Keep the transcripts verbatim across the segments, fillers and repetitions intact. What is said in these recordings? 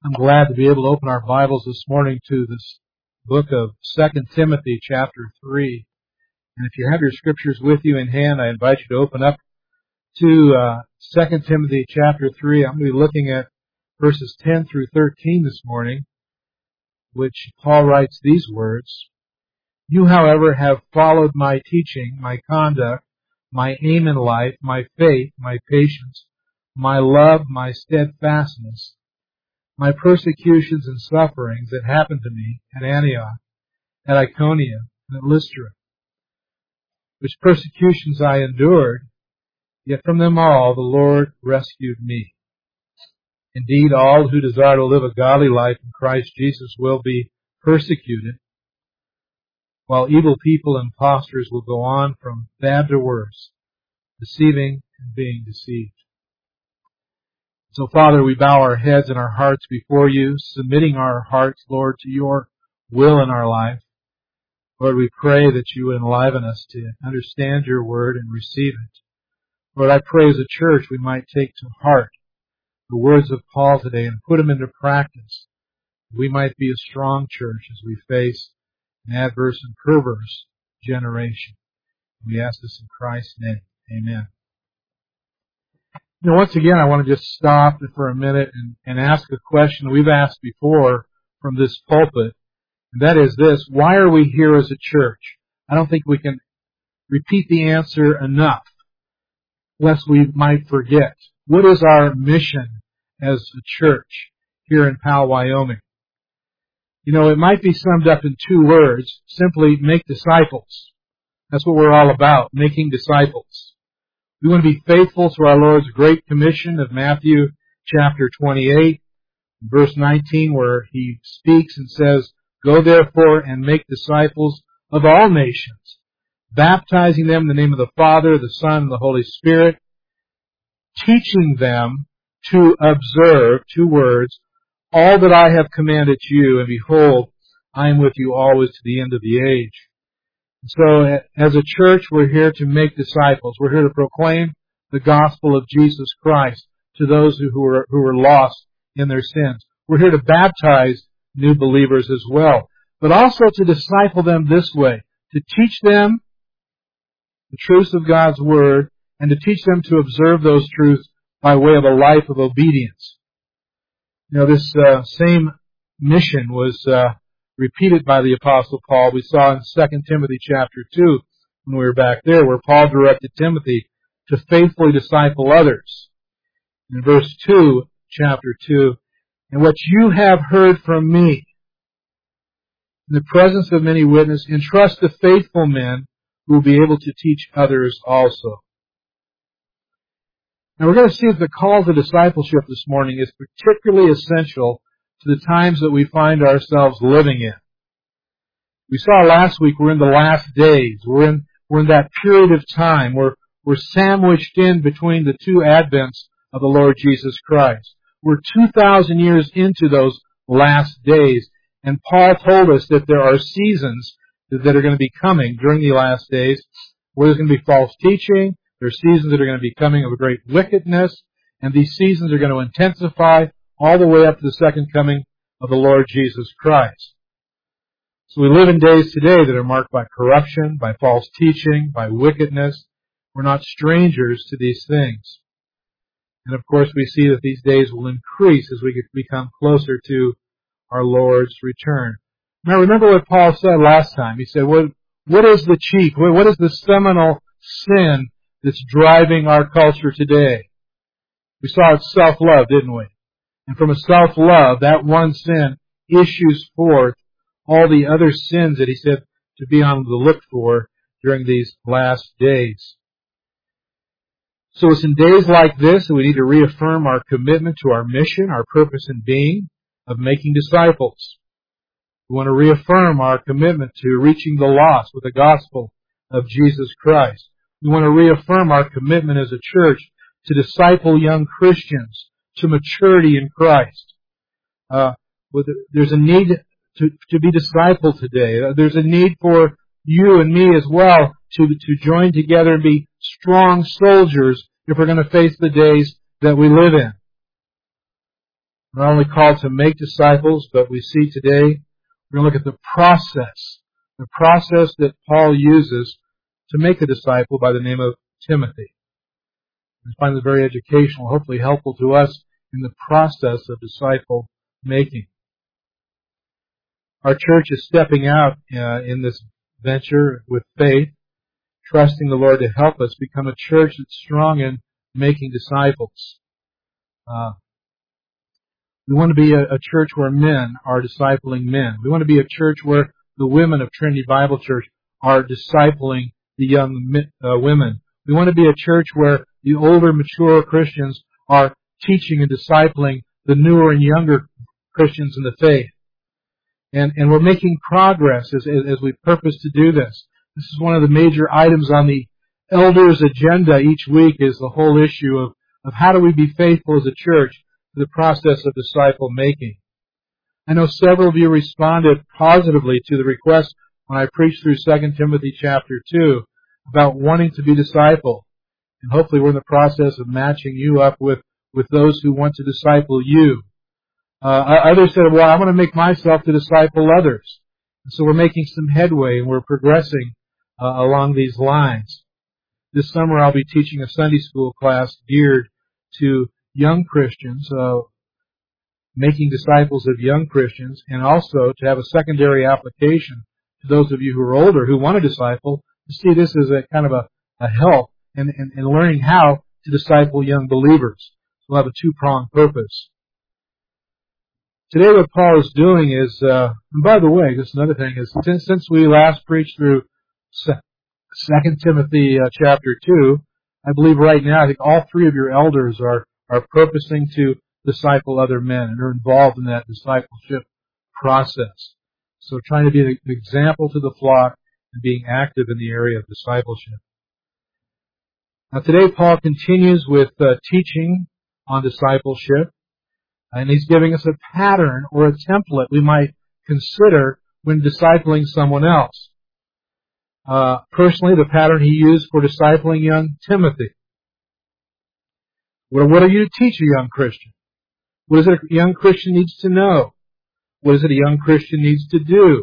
I'm glad to be able to open our Bibles this morning to this book of Second Timothy chapter three. And if you have your scriptures with you in hand, I invite you to open up to uh, Second Timothy chapter three. I'm going to be looking at verses ten through thirteen this morning, which Paul writes these words. You, however, have followed my teaching, my conduct, my aim in life, my faith, my patience, my love, my steadfastness, my persecutions and sufferings that happened to me at Antioch, at Iconium, and at Lystra, which persecutions I endured, yet from them all the Lord rescued me. Indeed, all who desire to live a godly life in Christ Jesus will be persecuted, while evil people and impostors will go on from bad to worse, deceiving and being deceived. So, Father, we bow our heads and our hearts before you, submitting our hearts, Lord, to your will in our life. Lord, we pray that you would enliven us to understand your word and receive it. Lord, I pray as a church we might take to heart the words of Paul today and put them into practice. We might be a strong church as we face an adverse and perverse generation. We ask this in Christ's name. Amen. You know, once again, I want to just stop for a minute and, and ask a question we've asked before from this pulpit, and that is this: why are we here as a church? I don't think we can repeat the answer enough, lest we might forget. What is our mission as a church here in Powell, Wyoming? You know, it might be summed up in two words: simply make disciples. That's what we're all about, making disciples. We want to be faithful to our Lord's Great Commission of Matthew chapter twenty-eight, verse nineteen, where He speaks and says, Go therefore and make disciples of all nations, baptizing them in the name of the Father, the Son, and the Holy Spirit, teaching them to observe, two words, all that I have commanded you, and behold, I am with you always to the end of the age. So, as a church, we're here to make disciples. We're here to proclaim the gospel of Jesus Christ to those who are, who are lost in their sins. We're here to baptize new believers as well, but also to disciple them this way, to teach them the truths of God's Word, and to teach them to observe those truths by way of a life of obedience. You know, this uh, same mission was uh, repeated by the Apostle Paul. We saw in Second Timothy chapter two, when we were back there, where Paul directed Timothy to faithfully disciple others. In verse two, chapter two, and what you have heard from me, in the presence of many witnesses, entrust to faithful men who will be able to teach others also. Now we're going to see that the call to discipleship this morning is particularly essential to the times that we find ourselves living in. We saw last week we're in the last days. We're in, we're in that period of time. We're, we're sandwiched in between the two advents of the Lord Jesus Christ. We're two thousand years into those last days. And Paul told us that there are seasons that are going to be coming during the last days where there's going to be false teaching. There are seasons that are going to be coming of a great wickedness. And these seasons are going to intensify all the way up to the second coming of the Lord Jesus Christ. So we live in days today that are marked by corruption, by false teaching, by wickedness. We're not strangers to these things. And of course we see that these days will increase as we become closer to our Lord's return. Now remember what Paul said last time. He said, what, what is the chief, what is the seminal sin that's driving our culture today? We saw it's self-love, didn't we? And from a self-love, that one sin issues forth all the other sins that he said to be on the look for during these last days. So it's in days like this that we need to reaffirm our commitment to our mission, our purpose in being, of making disciples. We want to reaffirm our commitment to reaching the lost with the gospel of Jesus Christ. We want to reaffirm our commitment as a church to disciple young Christians to maturity in Christ. Uh, there's a need to, to be discipled today. There's a need for you and me as well to, to join together and be strong soldiers if we're going to face the days that we live in. We're not only called to make disciples, but we see today, we're going to look at the process, the process that Paul uses to make a disciple by the name of Timothy. We find it very educational, hopefully helpful to us in the process of disciple making. Our church is stepping out uh, in this venture with faith, trusting the Lord to help us become a church that's strong in making disciples. Uh, we want to be a, a church where men are discipling men. We want to be a church where the women of Trinity Bible Church are discipling the young uh, women. We want to be a church where the older, mature Christians are teaching and discipling the newer and younger Christians in the faith. And, and we're making progress as, as, as we purpose to do this. This is one of the major items on the elders' agenda each week, is the whole issue of, of how do we be faithful as a church to the process of disciple making. I know several of you responded positively to the request when I preached through Second Timothy chapter two about wanting to be discipled. And hopefully we're in the process of matching you up with, with those who want to disciple you. Uh, others said, well, I want to make myself to disciple others. And so we're making some headway and we're progressing uh, along these lines. This summer I'll be teaching a Sunday school class geared to young Christians, uh, making disciples of young Christians, and also to have a secondary application to those of you who are older who want to disciple, to see this as a kind of a, a help in, in, in learning how to disciple young believers. So we'll have a two-pronged purpose. Today what Paul is doing is, uh, and by the way, just another thing is, since, since we last preached through Second Timothy uh, chapter two, I believe right now, I think all three of your elders are, are purposing to disciple other men and are involved in that discipleship process. So trying to be an example to the flock and being active in the area of discipleship. Now today Paul continues with uh, teaching on discipleship. And he's giving us a pattern or a template we might consider when discipling someone else. Uh, personally, the pattern he used for discipling young Timothy. Well, what are you to teach a young Christian? What is it a young Christian needs to know? What is it a young Christian needs to do?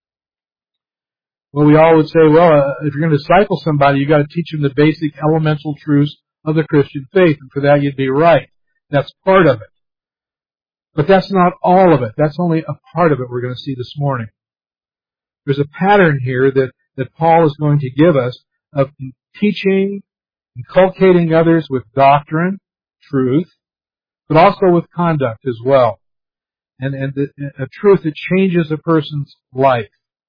Well, we all would say, well, uh, if you're going to disciple somebody, you've got to teach them the basic elemental truths of the Christian faith. And for that, you'd be right. That's part of it. But that's not all of it. That's only a part of it we're going to see this morning. There's a pattern here that, that Paul is going to give us of teaching, inculcating others with doctrine, truth, but also with conduct as well. And, and the, a truth that changes a person's life.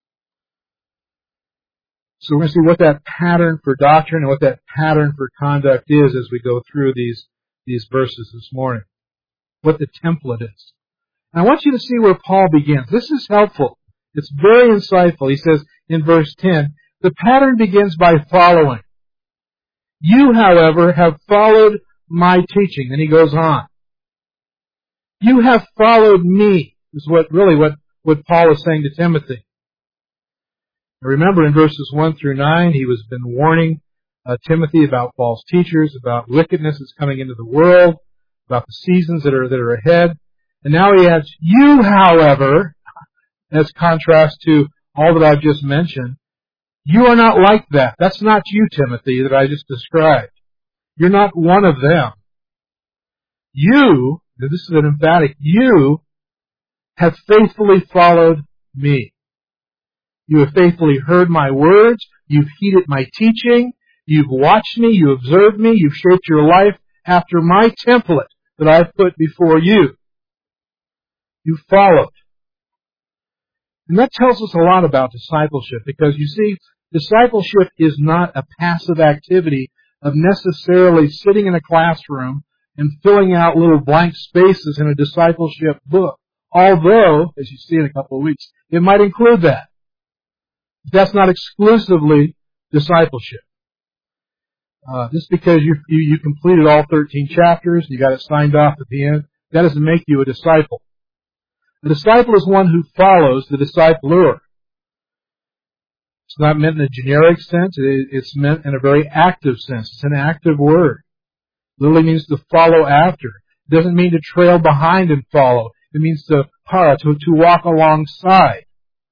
So we're going to see what that pattern for doctrine and what that pattern for conduct is as we go through these, these verses this morning. What the template is. And I want you to see where Paul begins. This is helpful. It's very insightful. He says in verse ten, the pattern begins by following. You, however, have followed my teaching. Then he goes on. You have followed me, is what really what, what Paul is saying to Timothy. Now remember in verses one through nine, he was been warning uh, Timothy about false teachers, about wickedness that's coming into the world, about the seasons that are that are ahead. And now he adds, you, however, as contrast to all that I've just mentioned, you are not like that. That's not you, Timothy, that I just described. You're not one of them. You, this is an emphatic, you have faithfully followed me. You have faithfully heard my words. You've heeded my teaching. You've watched me. You observed me. You've shaped your life after my template that I've put before you. You followed. And that tells us a lot about discipleship, because you see, discipleship is not a passive activity of necessarily sitting in a classroom and filling out little blank spaces in a discipleship book. Although, as you see in a couple of weeks, it might include that. But that's not exclusively discipleship. Uh, just because you, you you completed all thirteen chapters, you got it signed off at the end, that doesn't make you a disciple. A disciple is one who follows the discipler. It's not meant in a generic sense. It, it's meant in a very active sense. It's an active word. It literally means to follow after. It doesn't mean to trail behind and follow. It means to para, to, to walk alongside.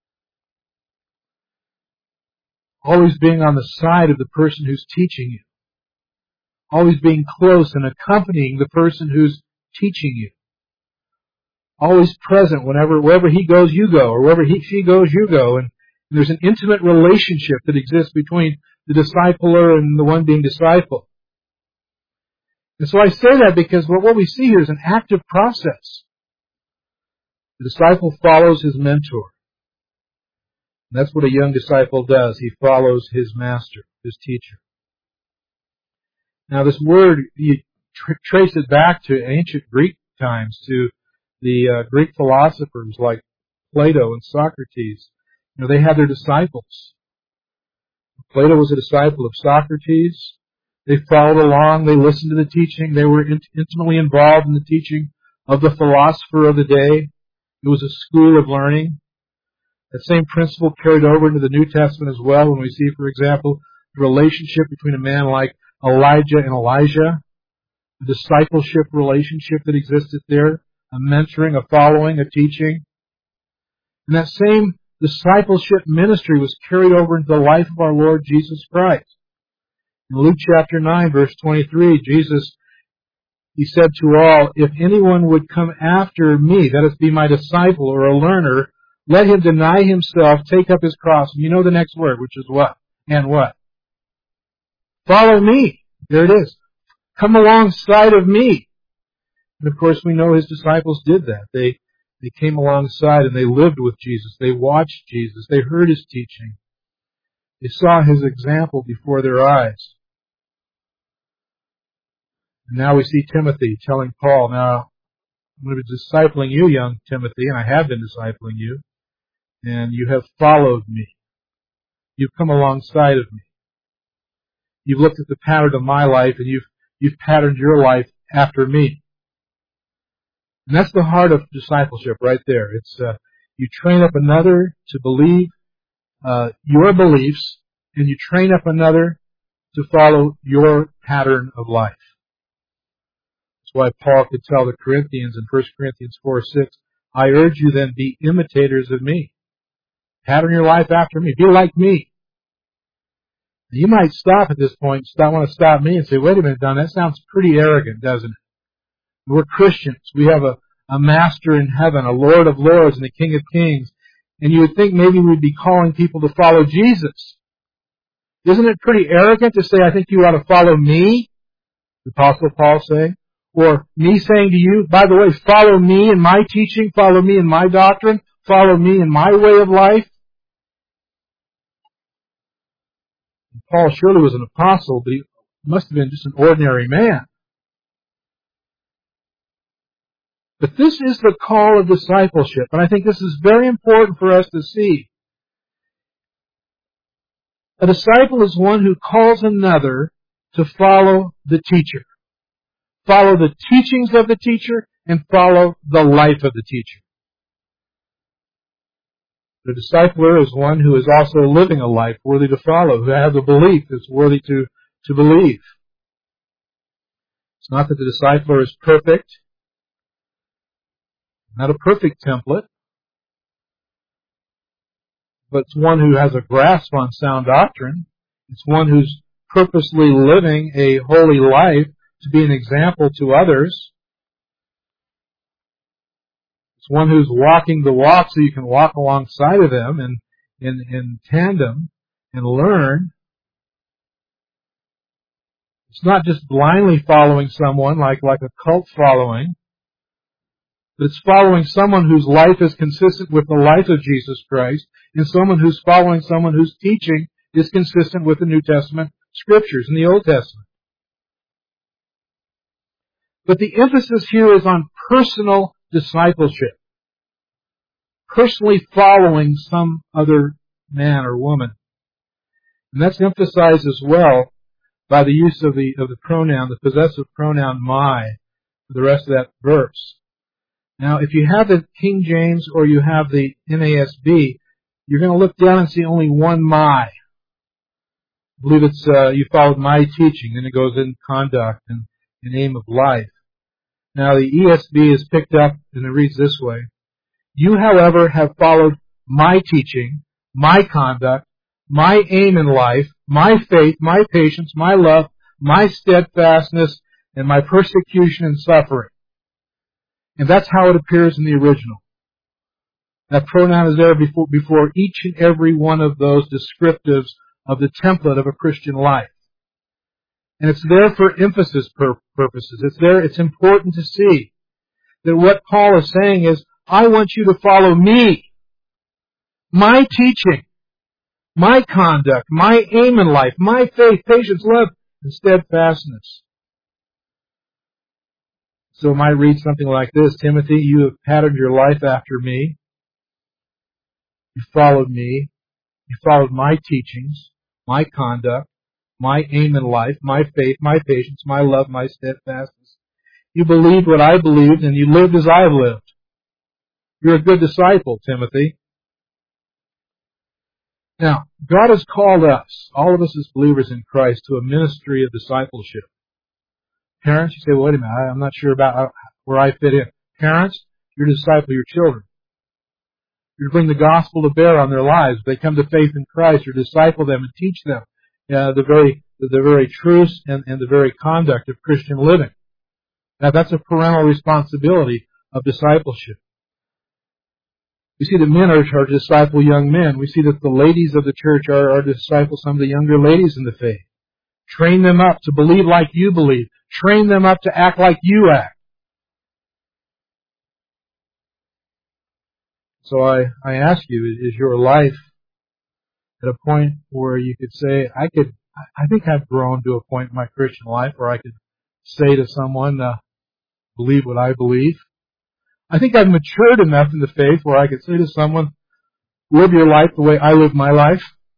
Always being on the side of the person who's teaching you. Always being close and accompanying the person who's teaching you. Always present whenever, wherever he goes, you go, or wherever he, she goes, you go. And there's an intimate relationship that exists between the discipler and the one being discipled. And so I say that because what we see here is an active process. The disciple follows his mentor. And that's what a young disciple does. He follows his master, his teacher. Now this word, you tr- trace it back to ancient Greek times, to the uh, Greek philosophers like Plato and Socrates. You know, they had their disciples. Plato was a disciple of Socrates. They followed along. They listened to the teaching. They were int- intimately involved in the teaching of the philosopher of the day. It was a school of learning. That same principle carried over into the New Testament as well when we see, for example, the relationship between a man like Elijah and Elijah, the discipleship relationship that existed there, a mentoring, a following, a teaching. And that same discipleship ministry was carried over into the life of our Lord Jesus Christ. In Luke chapter nine, verse twenty-three, Jesus, He said to all, if anyone would come after me, that is, be my disciple or a learner, let him deny himself, take up his cross. And you know the next word, which is what? And what? Follow me. There it is. Come alongside of me. And of course we know His disciples did that. They they came alongside and they lived with Jesus. They watched Jesus. They heard His teaching. They saw His example before their eyes. And now we see Timothy telling Paul, now I'm going to be discipling you, young Timothy, and I have been discipling you, and you have followed me. You've come alongside of me. You've looked at the pattern of my life, and you've you've patterned your life after me. And that's the heart of discipleship right there. It's uh, you train up another to believe uh, your beliefs, and you train up another to follow your pattern of life. That's why Paul could tell the Corinthians in First Corinthians four six, I urge you then, be imitators of me. Pattern your life after me. Be like me. You might stop at this point, stop, want to stop me and say, wait a minute, Don, that sounds pretty arrogant, doesn't it? We're Christians. We have a, a master in heaven, a Lord of lords and a King of kings. And you would think maybe we'd be calling people to follow Jesus. Isn't it pretty arrogant to say, I think you ought to follow me? The Apostle Paul saying. Or me saying to you, by the way, follow me in my teaching, follow me in my doctrine, follow me in my way of life. Paul surely was an apostle, but he must have been just an ordinary man. But this is the call of discipleship, and I think this is very important for us to see. A disciple is one who calls another to follow the teacher. Follow the teachings of the teacher and follow the life of the teacher. The discipler is one who is also living a life worthy to follow, who has a belief that's worthy to, to believe. It's not that the discipler is perfect, not a perfect template, but it's one who has a grasp on sound doctrine. It's one who's purposely living a holy life to be an example to others. It's one who's walking the walk so you can walk alongside of them and in, in tandem and learn. It's not just blindly following someone like, like a cult following, but it's following someone whose life is consistent with the life of Jesus Christ and someone who's following someone whose teaching is consistent with the New Testament Scriptures and the Old Testament. But the emphasis here is on personal discipleship. Personally following some other man or woman. And that's emphasized as well by the use of the of the pronoun, the possessive pronoun my, for the rest of that verse. Now, if you have the King James or you have the N A S B, you're going to look down and see only one my. I believe it's, uh, you followed my teaching, then it goes in conduct and in aim of life. Now the E S V is picked up and it reads this way. You, however, have followed my teaching, my conduct, my aim in life, my faith, my patience, my love, my steadfastness, and my persecution and suffering. And that's how it appears in the original. That pronoun is there before, before each and every one of those descriptives of the template of a Christian life. And it's there for emphasis purposes. It's there, it's important to see that what Paul is saying is, I want you to follow me, my teaching, my conduct, my aim in life, my faith, patience, love, and steadfastness. So it might read something like this, Timothy, you have patterned your life after me. You followed me. You followed my teachings, my conduct, my aim in life, my faith, my patience, my love, my steadfastness. You believed what I believed and you lived as I lived. You're a good disciple, Timothy. Now, God has called us, all of us as believers in Christ, to a ministry of discipleship. Parents, you say, well, wait a minute, I'm not sure about where I fit in. Parents, you're to disciple your children. You're to bring the gospel to bear on their lives. If they come to faith in Christ, you're to disciple them and teach them uh, the very the very truths and, and the very conduct of Christian living. Now, that's a parental responsibility of discipleship. We see that men are, are to disciple young men. We see that the ladies of the church are, are to disciple some of the younger ladies in the faith. Train them up to believe like you believe. Train them up to act like you act. So I, I ask you, is your life at a point where you could say, I could, I think I've grown to a point in my Christian life where I could say to someone, uh, believe what I believe. I think I've matured enough in the faith where I could say to someone, live your life the way I live my life.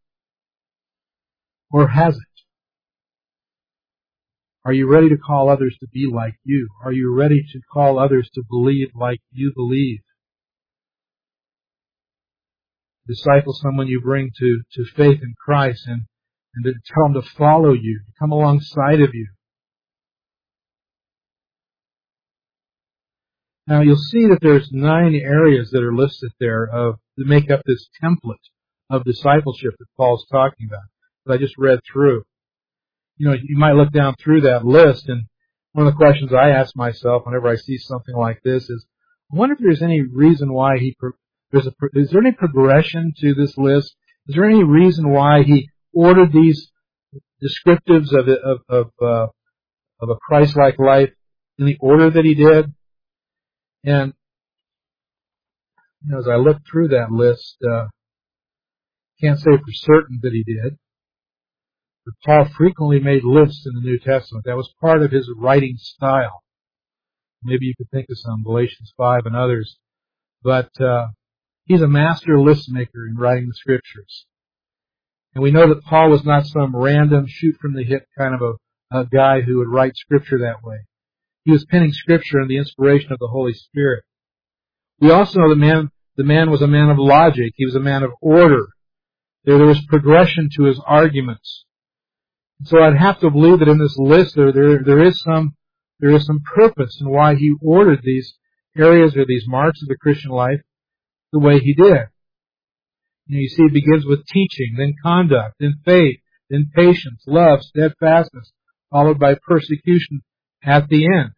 Or has it? Are you ready to call others to be like you? Are you ready to call others to believe like you believe? Disciple someone you bring to, to faith in Christ and, and to tell them to follow you, to come alongside of you. Now you'll see that there's nine areas that are listed there of that make up this template of discipleship that Paul's talking about, that I just read through. You know, you might look down through that list, and one of the questions I ask myself whenever I see something like this is, I wonder if there's any reason why he, there's a, is there any progression to this list? Is there any reason why he ordered these descriptives of of of, uh, of a Christ-like life in the order that he did? And you know, as I look through that list, uh, can't say for certain that he did. But Paul frequently made lists in the New Testament. That was part of his writing style. Maybe you could think of some, Galatians five and others. But uh, he's a master list maker in writing the Scriptures. And we know that Paul was not some random, shoot-from-the-hip kind of a, a guy who would write Scripture that way. He was penning Scripture in the inspiration of the Holy Spirit. We also know the man, the man was a man of logic. He was a man of order. There, there was progression to his arguments. And so I'd have to believe that in this list there, there, there is some, there is some purpose in why he ordered these areas or these marks of the Christian life the way he did. You know, you see it begins with teaching, then conduct, then faith, then patience, love, steadfastness, followed by persecution at the end.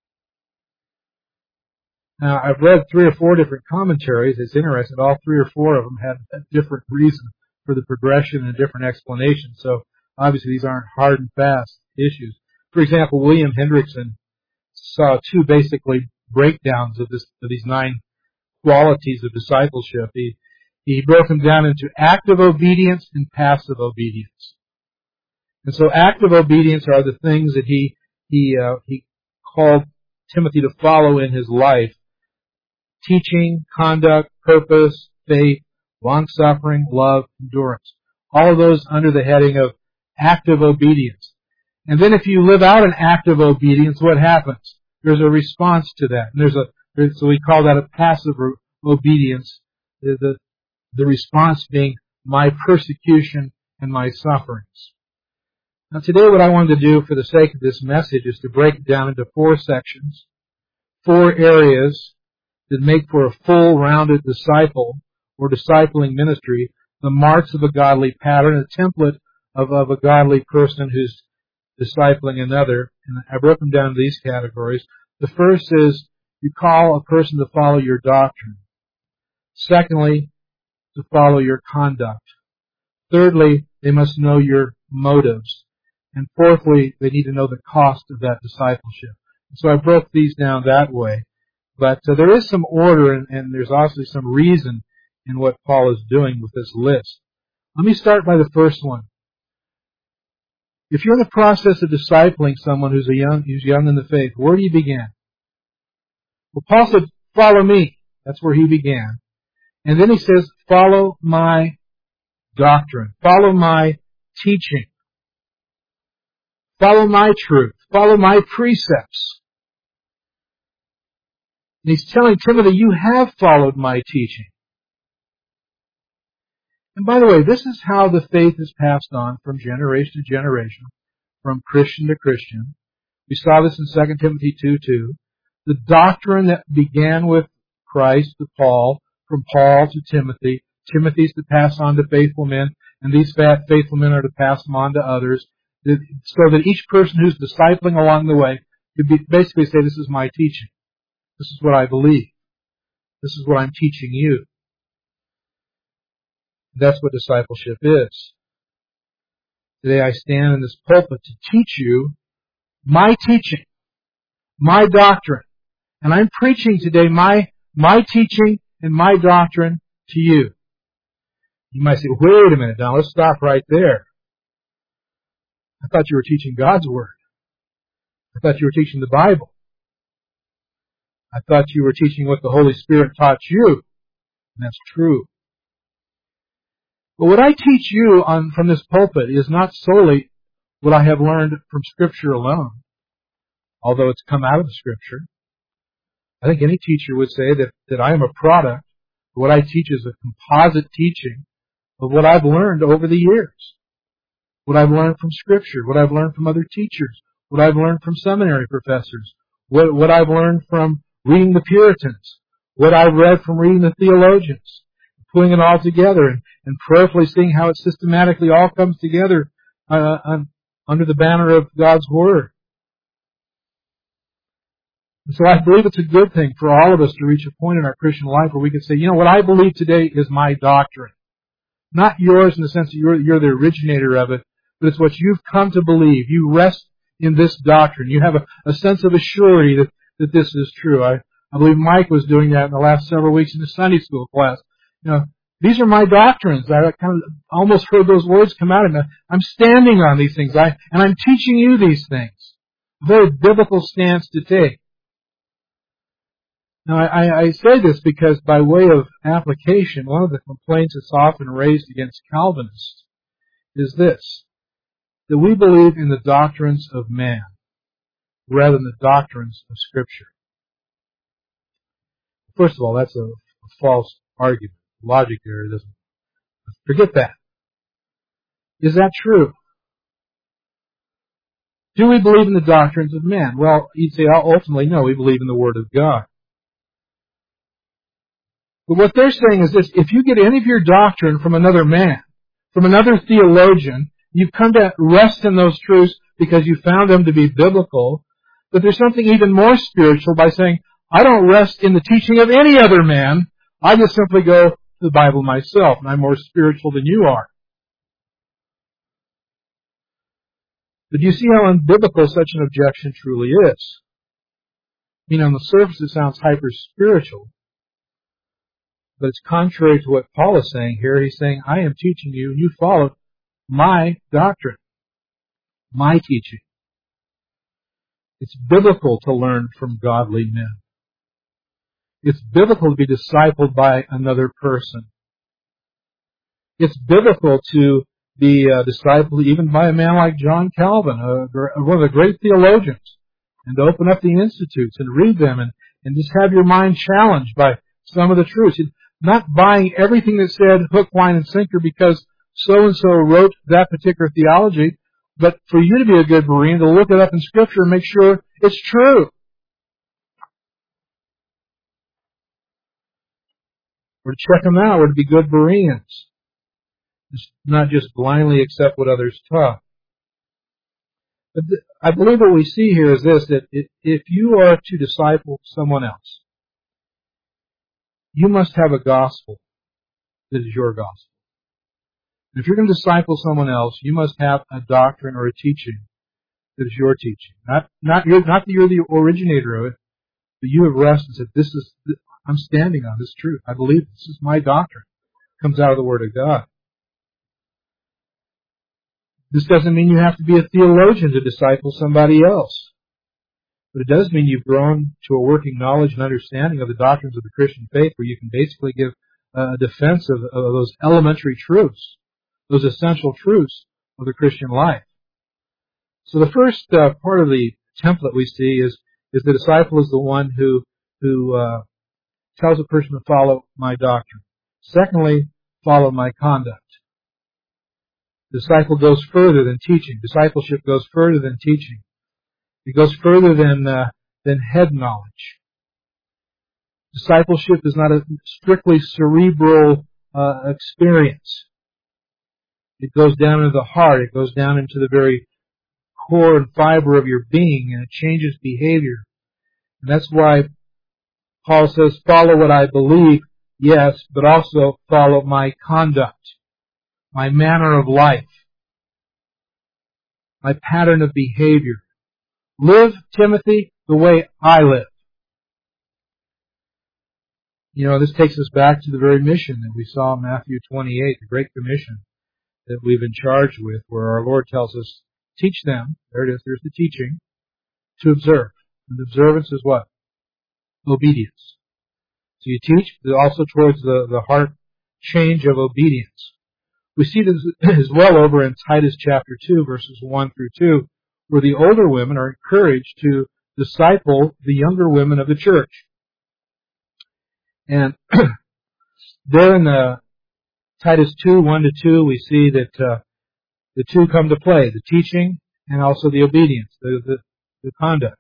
Now, I've read three or four different commentaries. It's interesting. All three or four of them had a different reason for the progression and a different explanation. So, obviously, these aren't hard and fast issues. For example, William Hendrickson saw two basically breakdowns of this of these nine qualities of discipleship. He he broke them down into active obedience and passive obedience. And so, active obedience are the things that he he uh, he called Timothy to follow in his life: teaching, conduct, purpose, faith, long-suffering, love, endurance. All of those under the heading of active obedience. And then if you live out an active obedience, what happens? There's a response to that. And there's a, there's, so we call that a passive obedience. The, the, the response being my persecution and my sufferings. Now today what I wanted to do for the sake of this message is to break it down into four sections. four areas that make for a full, rounded disciple or discipling ministry, the marks of a godly pattern, a template of, of a godly person who's discipling another. And I broke them down into these categories. The first is you call a person to follow your doctrine. Secondly, to follow your conduct. Thirdly, they must know your motives. And fourthly, they need to know the cost of that discipleship. So I broke these down that way. But uh, there is some order, and, and there's also some reason in what Paul is doing with this list. Let me start by the first one. If you're in the process of discipling someone who's a young, who's young in the faith, where do you begin? Well, Paul said, follow me. That's where he began. And then he says, follow my doctrine. Follow my teaching. Follow my truth. Follow my precepts. And he's telling Timothy, you have followed my teaching. And by the way, this is how the faith is passed on from generation to generation, from Christian to Christian. We saw this in Second Timothy two two. The doctrine that began with Christ to Paul, from Paul to Timothy, Timothy's to pass on to faithful men, and these faithful men are to pass them on to others, so that each person who's discipling along the way could be, basically say, this is my teaching. This is what I believe. This is what I'm teaching you. That's what discipleship is. Today I stand in this pulpit to teach you my teaching, my doctrine. And I'm preaching today my, my teaching and my doctrine to you. You might say, wait a minute now, let's stop right there. I thought you were teaching God's Word. I thought you were teaching the Bible. I thought you were teaching what the Holy Spirit taught you. And that's true. But what I teach you on from this pulpit is not solely what I have learned from Scripture alone, although it's come out of the Scripture. I think any teacher would say that, that I am a product. What I teach is a composite teaching of what I've learned over the years. What I've learned from Scripture, what I've learned from other teachers, what I've learned from seminary professors, what, what I've learned from reading the Puritans, what I've read from reading the theologians, putting it all together and, and prayerfully seeing how it systematically all comes together uh, un, under the banner of God's Word. And so I believe it's a good thing for all of us to reach a point in our Christian life where we can say, you know, what I believe today is my doctrine. Not yours in the sense that you're, you're the originator of it, but it's what you've come to believe. You rest in this doctrine. You have a, a sense of assurity that, that this is true. I, I believe Mike was doing that in the last several weeks in the Sunday school class. You know, these are my doctrines. I kind of almost heard those words come out of me. I'm standing on these things. I, and I'm teaching you these things. A very biblical stance to take. Now, I, I say this because by way of application, one of the complaints that's often raised against Calvinists is this, that we believe in the doctrines of man rather than the doctrines of Scripture. First of all, that's a, a false argument. Logic there doesn't. Forget that. Is that true? Do we believe in the doctrines of man? Well, you'd say ultimately, no, we believe in the Word of God. But what they're saying is this, if you get any of your doctrine from another man, from another theologian, you've come to rest in those truths because you found them to be biblical, but there's something even more spiritual by saying, I don't rest in the teaching of any other man, I just simply go to the Bible myself, and I'm more spiritual than you are. But do you see how unbiblical such an objection truly is? I mean, on the surface it sounds hyper-spiritual, but it's contrary to what Paul is saying here. He's saying, I am teaching you, and you follow my doctrine, my teaching. It's biblical to learn from godly men. It's biblical to be discipled by another person. It's biblical to be uh, discipled even by a man like John Calvin, uh, one of the great theologians, and to open up the institutes and read them and, and just have your mind challenged by some of the truths. Not buying everything that said hook, line, and sinker because so-and-so wrote that particular theology, but for you to be a good Berean, to look it up in Scripture and make sure it's true. We're to check them out. We're to be good Bereans. Just not just blindly accept what others taught. But th- I believe what we see here is this, that if you are to disciple someone else, you must have a gospel that is your gospel. If you're going to disciple someone else, you must have a doctrine or a teaching that is your teaching. Not, not, you're, not that you're the originator of it, but you have rested and said, this is, I'm standing on this truth. I believe this is my doctrine. It comes out of the Word of God. This doesn't mean you have to be a theologian to disciple somebody else. But it does mean you've grown to a working knowledge and understanding of the doctrines of the Christian faith, where you can basically give a defense of, of those elementary truths, those essential truths of the Christian life. So the first uh, part of the template we see is, is the disciple is the one who, who uh, tells a person to follow my doctrine. Secondly, follow my conduct. Disciple goes further than teaching. Discipleship goes further than teaching. It goes further than uh, than head knowledge. Discipleship is not a strictly cerebral uh, experience. It goes down into the heart. It goes down into the very core and fiber of your being, and it changes behavior. And that's why Paul says, follow what I believe, yes, but also follow my conduct, my manner of life, my pattern of behavior. Live, Timothy, the way I live. You know, this takes us back to the very mission that we saw in Matthew twenty-eight, the Great Commission that we've been charged with, where our Lord tells us, teach them, there it is, there's the teaching, to observe. And the observance is what? Obedience. So you teach, but also towards the, the heart change of obedience. We see this as well over in Titus chapter two, verses one through two, where the older women are encouraged to disciple the younger women of the church. And there in the Titus two, one to two, we see that uh, the two come to play, the teaching and also the obedience, the, the, the conduct.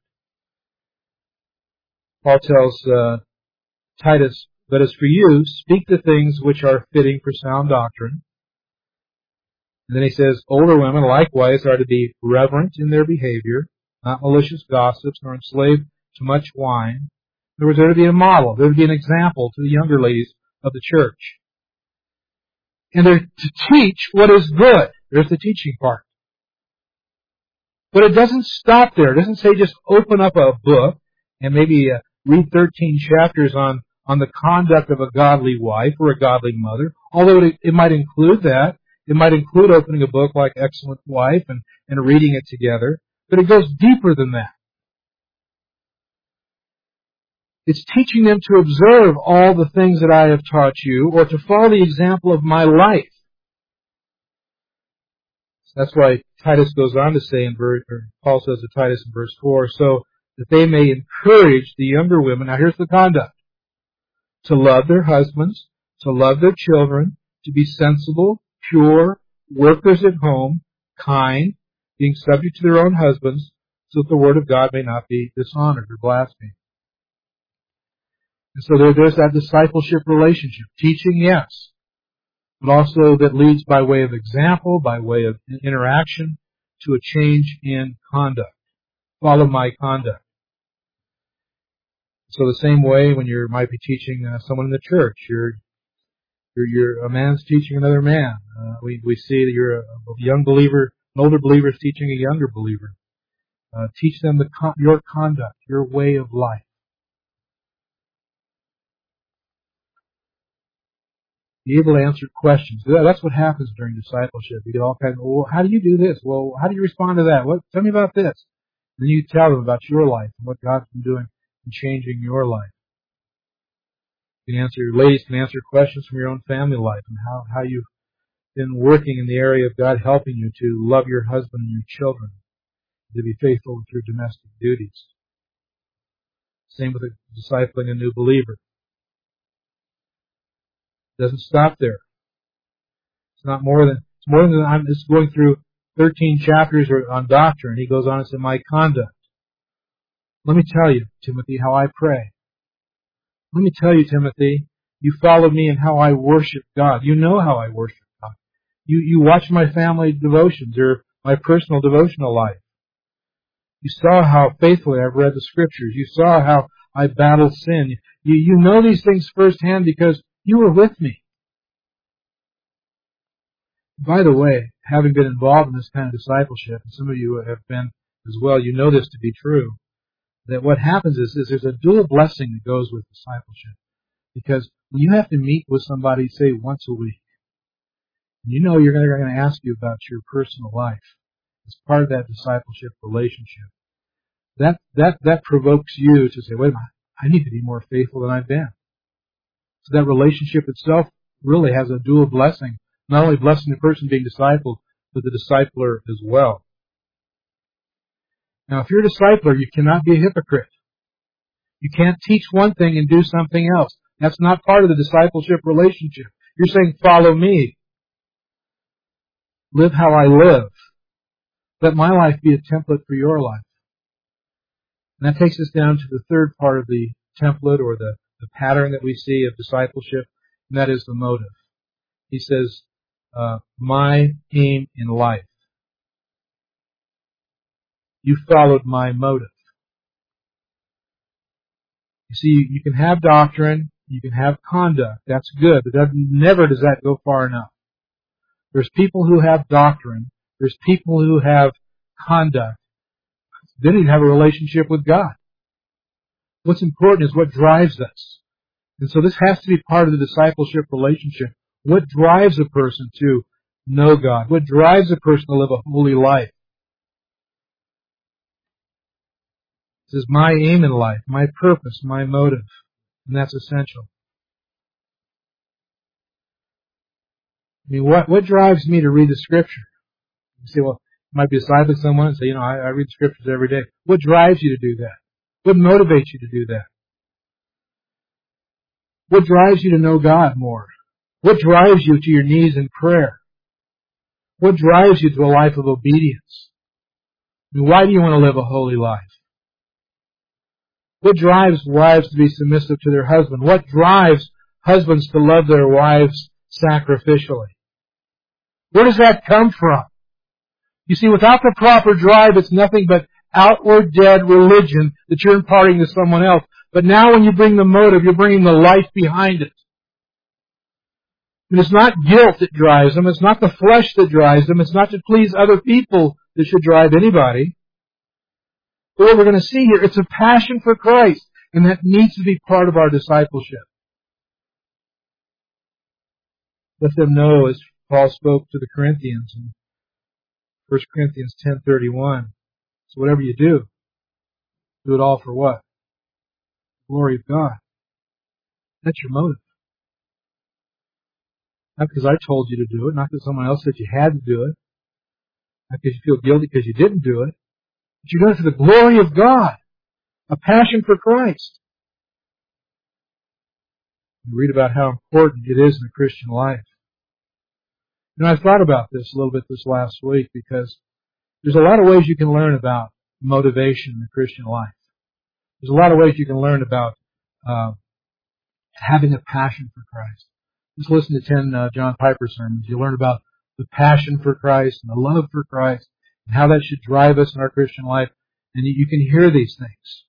Paul tells uh, Titus, but as for you, speak the things which are fitting for sound doctrine. And then he says, older women likewise are to be reverent in their behavior, not malicious gossips, nor enslaved to much wine. In other words, they're to be a model, they're to be an example to the younger ladies of the church. And they're to teach what is good. There's the teaching part. But it doesn't stop there. It doesn't say just open up a book and maybe uh, read thirteen chapters on, on the conduct of a godly wife or a godly mother, although it, it might include that. It might include opening a book like Excellent Wife and, and reading it together, but it goes deeper than that. It's teaching them to observe all the things that I have taught you, or to follow the example of my life. That's why Titus goes on to say in verse, or Paul says to Titus in verse four, so that they may encourage the younger women. Now here's the conduct. To love their husbands, to love their children, to be sensible, pure, workers at home, kind, being subject to their own husbands, so that the word of God may not be dishonored or blasphemed. And so there, there's that discipleship relationship. Teaching, yes, but also that leads by way of example, by way of interaction, to a change in conduct. Follow my conduct. So the same way when you might be teaching uh, someone in the church, you're You're, you're a man's teaching another man. Uh, we, we see that you're a, a young believer, an older believer is teaching a younger believer. Uh, teach them the con- your conduct, your way of life. Be able to answer questions. That's what happens during discipleship. You get all kinds of, well, how do you do this? Well, how do you respond to that? What? Tell me about this. And then you tell them about your life and what God's been doing in changing your life. You can answer, ladies can answer questions from your own family life and how, how you've been working in the area of God helping you to love your husband and your children, to be faithful with your domestic duties. Same with discipling a new believer. It doesn't stop there. It's not more than, it's more than, I'm just going through thirteen chapters on doctrine. He goes on and says, my conduct. Let me tell you, Timothy, how I pray. Let me tell you, Timothy, You follow me in how I worship God. You know how I worship God. You, you watch my family devotions or my personal devotional life. You saw how faithfully I've read the Scriptures. You saw how I battle sin. You, you know these things firsthand because you were with me. By the way, having been involved in this kind of discipleship, and some of you have been as well, you know this to be true, that what happens is, is there's a dual blessing that goes with discipleship. Because when you have to meet with somebody, say, once a week, you know you're going to ask you about your personal life as part of that discipleship relationship. That, that, that provokes you to say, wait a minute, I need to be more faithful than I've been. So that relationship itself really has a dual blessing. Not only blessing the person being discipled, but the discipler as well. Now, if you're a discipler, you cannot be a hypocrite. You can't teach one thing and do something else. That's not part of the discipleship relationship. You're saying, follow me. Live how I live. Let my life be a template for your life. And that takes us down to the third part of the template or the, the pattern that we see of discipleship, and that is the motive. He says, uh, my aim in life. You followed my motive. You see, you can have doctrine, you can have conduct. That's good, but that, never does that go far enough. There's people who have doctrine. There's people who have conduct. They didn't have a relationship with God. What's important is what drives us. And so this has to be part of the discipleship relationship. What drives a person to know God? What drives a person to live a holy life? This is my aim in life, my purpose, my motive. And that's essential. I mean, what, what drives me to read the Scripture? You say, well, you might be discipling someone and say, you know, I, I read the Scriptures every day. What drives you to do that? What motivates you to do that? What drives you to know God more? What drives you to your knees in prayer? What drives you to a life of obedience? I mean, why do you want to live a holy life? What drives wives to be submissive to their husband? What drives husbands to love their wives sacrificially? Where does that come from? You see, without the proper drive, it's nothing but outward dead religion that you're imparting to someone else. But now when you bring the motive, you're bringing the life behind it. And it's not guilt that drives them. It's not the flesh that drives them. It's not to please other people that should drive anybody. But what we're going to see here, it's a passion for Christ. And that needs to be part of our discipleship. Let them know, as Paul spoke to the Corinthians in First Corinthians ten thirty-one. So whatever you do, do it all for what? The glory of God. That's your motive. Not because I told you to do it, not because someone else said you had to do it, not because you feel guilty because you didn't do it, but you're doing it for the glory of God. A passion for Christ. You read about how important it is in the Christian life. You know, I thought about this a little bit this last week because there's a lot of ways you can learn about motivation in the Christian life. There's a lot of ways you can learn about uh, having a passion for Christ. Just listen to ten uh, John Piper sermons. You learn about the passion for Christ and the love for Christ and how that should drive us in our Christian life. And you, you can hear these things.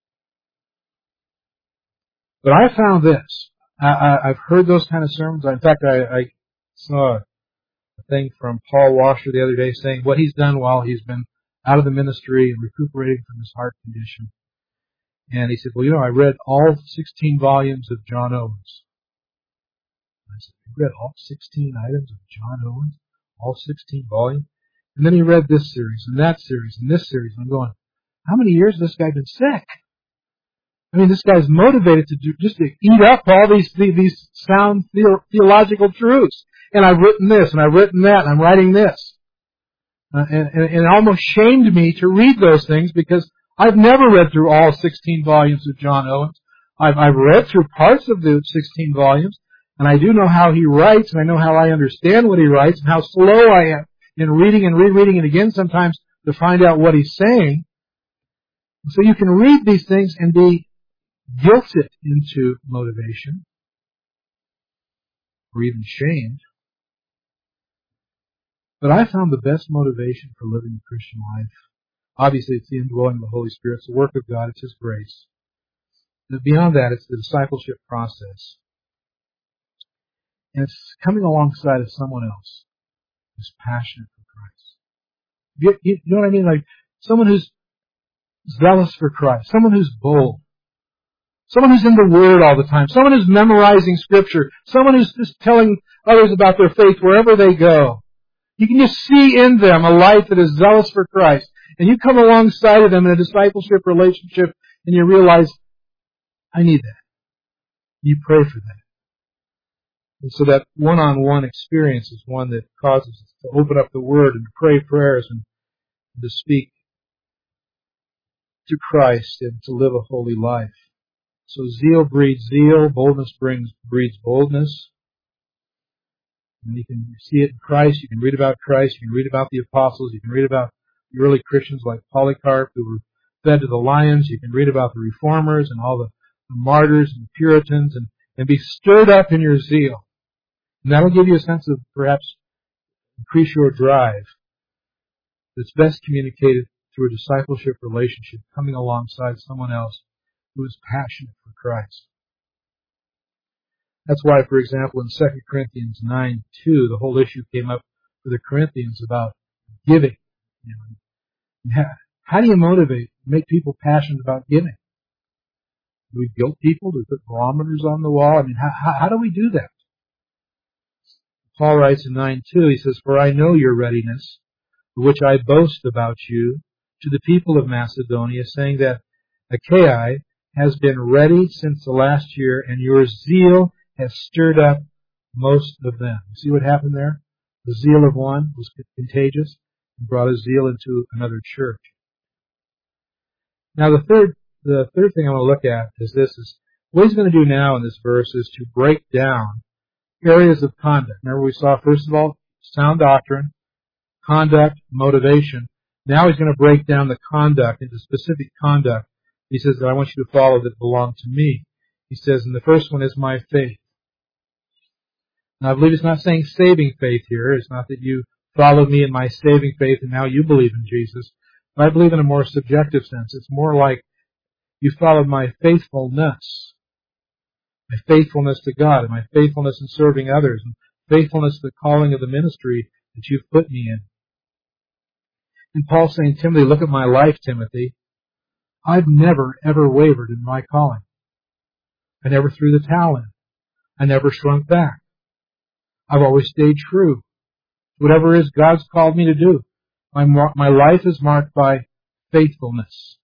But I found this. I, I, I've heard those kind of sermons. In fact, I, I saw a thing from Paul Washer the other day saying what he's done while he's been out of the ministry and recuperating from his heart condition. And he said, well, you know, I read all sixteen volumes of John Owens. I said, you read all sixteen items of John Owens? All sixteen volumes? And then he read this series and that series and this series. And I'm going, how many years has this guy been sick? I mean, this guy's motivated to do, just to eat up all these these sound theological truths. And I've written this, and I've written that, and I'm writing this. Uh, and, and, and it almost shamed me to read those things because I've never read through all sixteen volumes of John Owens. I've, I've read through parts of the sixteen volumes, and I do know how he writes, and I know how I understand what he writes, and how slow I am in reading and rereading it again sometimes to find out what he's saying. So you can read these things and be guilted into motivation. or even shamed. But I found the best motivation for living the Christian life. Obviously, it's the indwelling of the Holy Spirit. It's the work of God. It's His grace. But beyond that, it's the discipleship process. And it's coming alongside of someone else who's passionate for Christ. You, you, you know what I mean? Like someone who's zealous for Christ. Someone who's bold. Someone who's in the Word all the time. Someone who's memorizing Scripture. Someone who's just telling others about their faith wherever they go. You can just see in them a life that is zealous for Christ. And you come alongside of them in a discipleship relationship and you realize, I need that. You pray for that. And so that one-on-one experience is one that causes us to open up the Word and to pray prayers and to speak to Christ and to live a holy life. So zeal breeds zeal, boldness brings breeds boldness. And you can see it in Christ, you can read about Christ, you can read about the apostles, you can read about the early Christians like Polycarp who were fed to the lions, you can read about the reformers and all the, the martyrs and the Puritans and, and be stirred up in your zeal. And that'll give you a sense of perhaps increase your drive that's best communicated through a discipleship relationship, coming alongside someone else who is passionate for Christ. That's why, for example, in Second Corinthians nine two, the whole issue came up for the Corinthians about giving. You know, how do you motivate, make people passionate about giving? Do we guilt people? Do we put barometers on the wall? I mean, how, how, how do we do that? Paul writes in nine two, he says, "For I know your readiness, for which I boast about you, to the people of Macedonia, saying that Achaia has been ready since the last year, and your zeal has stirred up most of them." You see what happened there? The zeal of one was contagious and brought a zeal into another church. Now the third the third thing I want to look at is this is what he's going to do now in this verse is to break down areas of conduct. Remember we saw first of all sound doctrine, conduct, motivation. Now he's going to break down the conduct into specific conduct. He says that I want you to follow that belong to me. He says, and the first one is my faith. Now, I believe it's not saying saving faith here. It's not that you followed me in my saving faith and now you believe in Jesus. But I believe in a more subjective sense. It's more like you followed my faithfulness. My faithfulness to God and my faithfulness in serving others and faithfulness to the calling of the ministry that you've put me in. And Paul's saying, Timothy, look at my life, Timothy. I've never, ever wavered in my calling. I never threw the towel in. I never shrunk back. I've always stayed true. Whatever it is God's called me to do. My, my life is marked by faithfulness.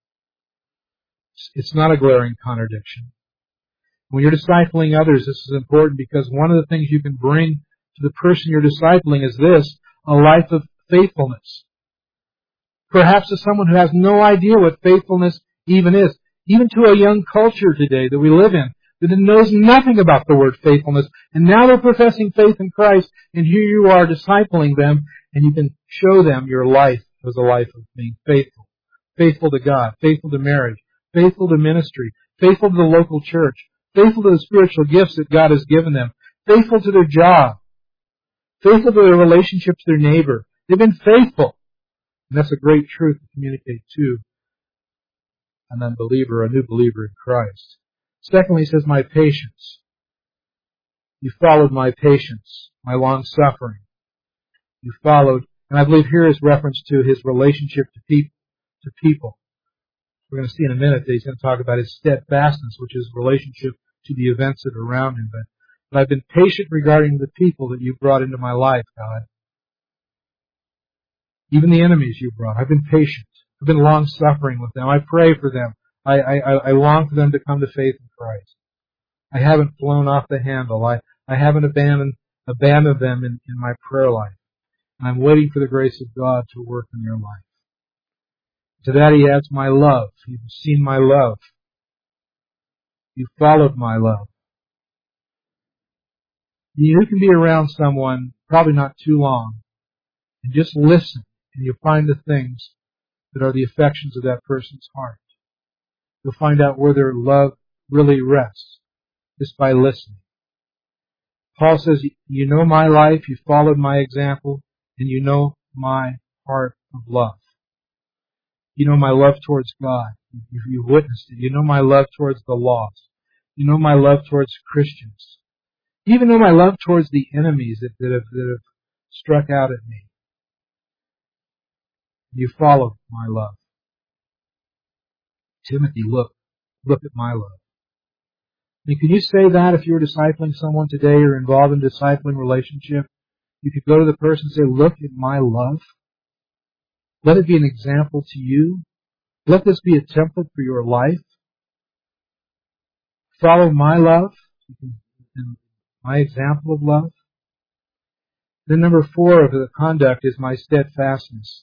It's not a glaring contradiction. When you're discipling others, this is important because one of the things you can bring to the person you're discipling is this, a life of faithfulness. Perhaps to someone who has no idea what faithfulness even is. Even to a young culture today that we live in that knows nothing about the word faithfulness. And now they're professing faith in Christ, and here you are discipling them, and you can show them your life as a life of being faithful. Faithful to God, faithful to marriage, faithful to ministry, faithful to the local church, faithful to the spiritual gifts that God has given them, faithful to their job, faithful to their relationship to their neighbor. They've been faithful. And that's a great truth to communicate to an unbeliever, a new believer in Christ. Secondly, he says, my patience. You followed my patience, my long suffering. You followed, and I believe here is reference to his relationship to people. To people. We're going to see in a minute that he's going to talk about his steadfastness, which is relationship to the events that are around him. But, but I've been patient regarding the people that you brought into my life, God. Even the enemies you brought. I've been patient. I've been long-suffering with them. I pray for them. I, I, I long for them to come to faith in Christ. I haven't flown off the handle. I, I haven't abandoned, abandoned them in, in my prayer life. And I'm waiting for the grace of God to work in their life. To that he adds my love. You've seen my love. You've followed my love. You can be around someone, probably not too long, and just listen, and you'll find the things that are the affections of that person's heart. You'll find out where their love really rests, just by listening. Paul says, you know my life, you followed my example, and you know my heart of love. You know my love towards God. You, you witnessed it. You know my love towards the lost. You know my love towards Christians. You even know my love towards the enemies that, that, have, that have struck out at me. You followed my love. Timothy, look. Look at my love. I mean, can you say that if you were discipling someone today or involved in a discipling relationship? You could go to the person and say, look at my love. Let it be an example to you. Let this be a template for your life. Follow my love, and my example of love. Then number four of the conduct is my steadfastness.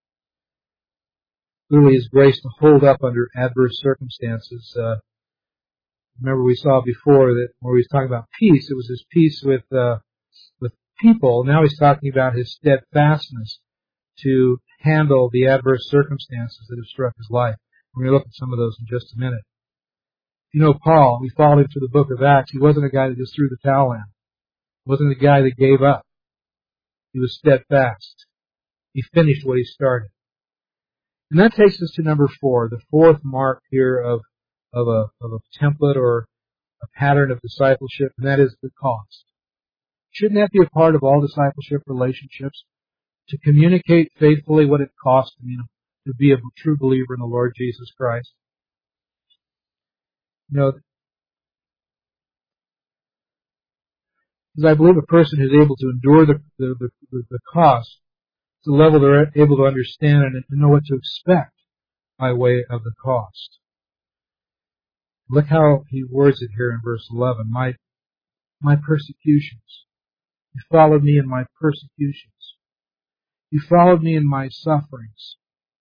Clearly His grace to hold up under adverse circumstances. Uh, remember we saw before that where He was talking about peace, it was His peace with uh, with people. Now He's talking about His steadfastness to handle the adverse circumstances that have struck His life. We're going to look at some of those in just a minute. You know Paul, we followed him through the book of Acts. He wasn't a guy that just threw the towel in. He wasn't a guy that gave up. He was steadfast. He finished what he started. And that takes us to number four, the fourth mark here of, of, a, of a template or a pattern of discipleship, and that is the cost. Shouldn't that be a part of all discipleship relationships? To communicate faithfully what it costs me to be a true believer in the Lord Jesus Christ. You know, because I believe a person who's able to endure the, the, the, the cost to the level they're able to understand and to know what to expect by way of the cost. Look how he words it here in verse eleven. My, my persecutions. You followed me in my persecutions. You followed me in my sufferings.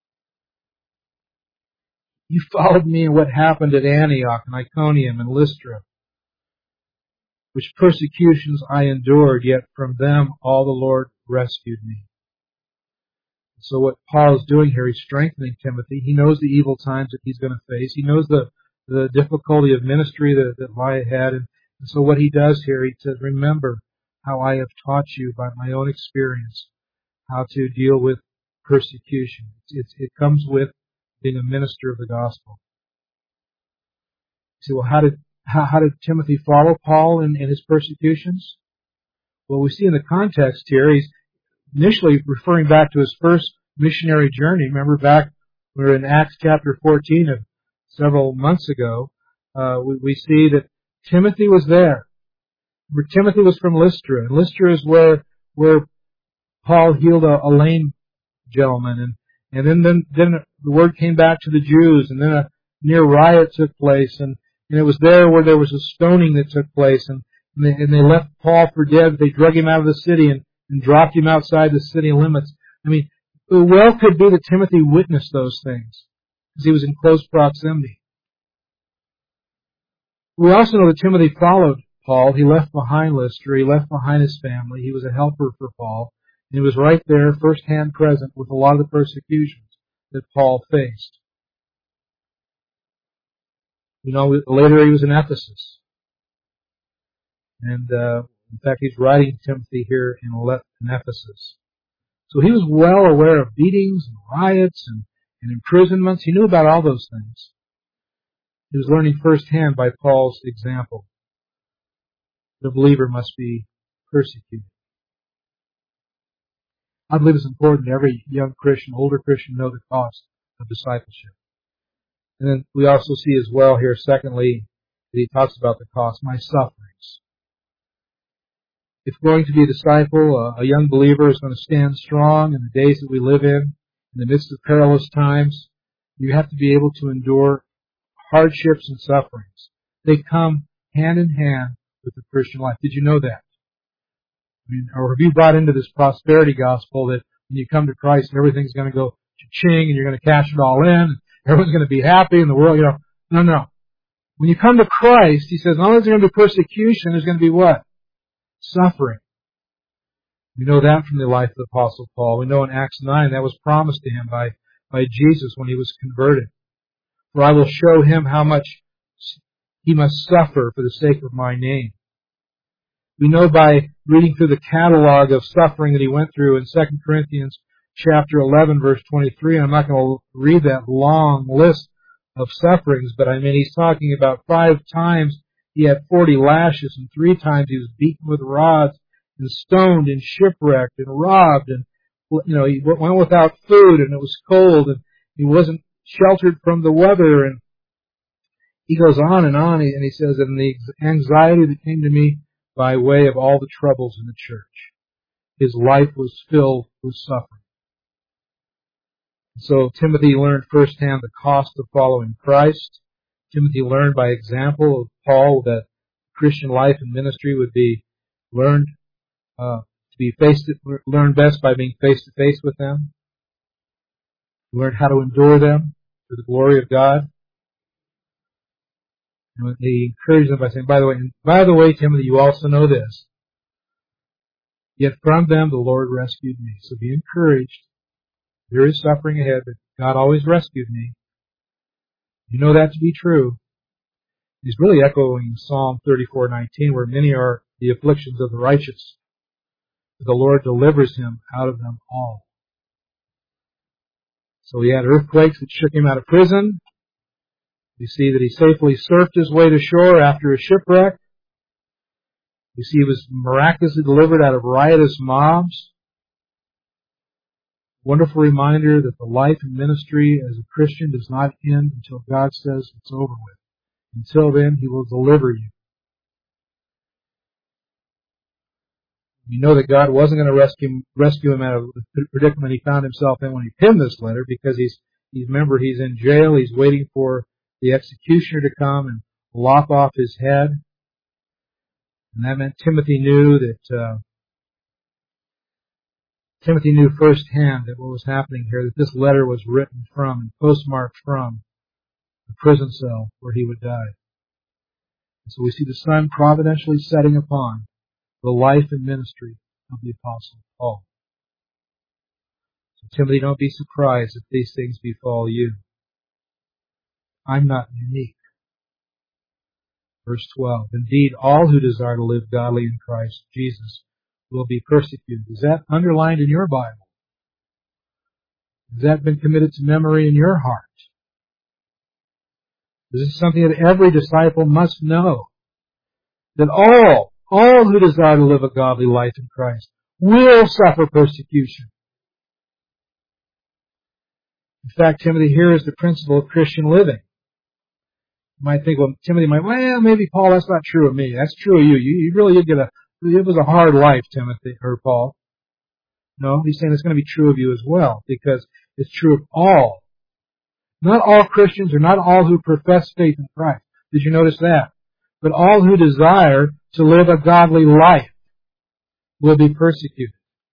You followed me in what happened at Antioch and Iconium and Lystra, which persecutions I endured, yet from them all the Lord rescued me. So what Paul is doing here, he's strengthening Timothy. He knows the evil times that he's going to face. He knows the, the difficulty of ministry that, that lie ahead. And, and so what he does here, he says, remember how I have taught you by my own experience how to deal with persecution. It's, it comes with being a minister of the gospel. You say, well, how did how, how did Timothy follow Paul in, in his persecutions? Well, we see in the context here, he's initially referring back to his first missionary journey. Remember back, we were in Acts chapter fourteen of several months ago. Uh, we, we see that Timothy was there. Where Timothy was from Lystra, and Lystra is where where Paul healed a, a lame gentleman, and and then then then the word came back to the Jews, and then a near riot took place, and and it was there where there was a stoning that took place, and and they, and they left Paul for dead. They drug him out of the city and, and dropped him outside the city limits. I mean, it well could be that Timothy witnessed those things because he was in close proximity. We also know that Timothy followed Paul. He left behind Lystra. He left behind his family. He was a helper for Paul. And he was right there, first-hand present with a lot of the persecutions that Paul faced. You know, later he was in Ephesus. And, uh, in fact, he's writing Timothy here in Ephesus. So he was well aware of beatings and riots and, and imprisonments. He knew about all those things. He was learning firsthand by Paul's example. The believer must be persecuted. I believe it's important that every young Christian, older Christian, know the cost of discipleship. And then we also see as well here, secondly, that he talks about the cost, my sufferings. If we're going to be a disciple, a young believer is going to stand strong in the days that we live in, in the midst of perilous times. You have to be able to endure hardships and sufferings. They come hand in hand with the Christian life. Did you know that? I mean, or have you bought into this prosperity gospel that when you come to Christ, everything's going to go cha-ching and you're going to cash it all in, and everyone's going to be happy in the world, you know? No, no. When you come to Christ, he says, not only is there going to be persecution, there's going to be what? Suffering. We know that from the life of the Apostle Paul. We know in Acts nine that was promised to him by, by Jesus when he was converted. For I will show him how much he must suffer for the sake of my name. We know by reading through the catalog of suffering that he went through in Second Corinthians chapter eleven, verse twenty-three, and I'm not going to read that long list of sufferings, but I mean, he's talking about five times he had forty lashes, and three times he was beaten with rods, and stoned, and shipwrecked, and robbed, and, you know, he went without food, and it was cold, and he wasn't sheltered from the weather, and he goes on and on, and he says, and the anxiety that came to me by way of all the troubles in the church. His life was filled with suffering. So Timothy learned firsthand the cost of following Christ. Timothy learned by example of Paul that Christian life and ministry would be learned uh, to be face to, learned best by being face to face with them. He learned how to endure them for the glory of God. And he encouraged them by saying, by the way, and by the way, Timothy, you also know this. Yet from them the Lord rescued me. So be encouraged. There is suffering ahead, but God always rescued me. You know that to be true. He's really echoing Psalm thirty-four nineteen, where many are the afflictions of the righteous, but the Lord delivers him out of them all. So he had earthquakes that shook him out of prison. We see that he safely surfed his way to shore after a shipwreck. We see he was miraculously delivered out of riotous mobs. Wonderful reminder that the life and ministry as a Christian does not end until God says it's over with. Until then, He will deliver you. You know that God wasn't going to rescue rescue him out of the predicament he found himself in when he penned this letter, because he's he's remember he's in jail. He's waiting for the executioner to come and lop off his head, and that meant Timothy knew that uh, Timothy knew firsthand that what was happening here, that this letter was written from and postmarked from the prison cell where he would die. And so we see the sun providentially setting upon the life and ministry of the Apostle Paul. So Timothy, don't be surprised if these things befall you. I'm not unique. Verse twelve, indeed, all who desire to live godly in Christ Jesus will be persecuted. Is that underlined in your Bible? Has that been committed to memory in your heart? This is something that every disciple must know. That all, all who desire to live a godly life in Christ will suffer persecution. In fact, Timothy, here is the principle of Christian living. You might think, well, Timothy might, well, maybe Paul, that's not true of me. That's true of you. You, you really did get a, it was a hard life, Timothy, or Paul. No, he's saying it's going to be true of you as well, because it's true of all. Not all Christians, or not all who profess faith in Christ. Did you notice that? But all who desire to live a godly life will be persecuted.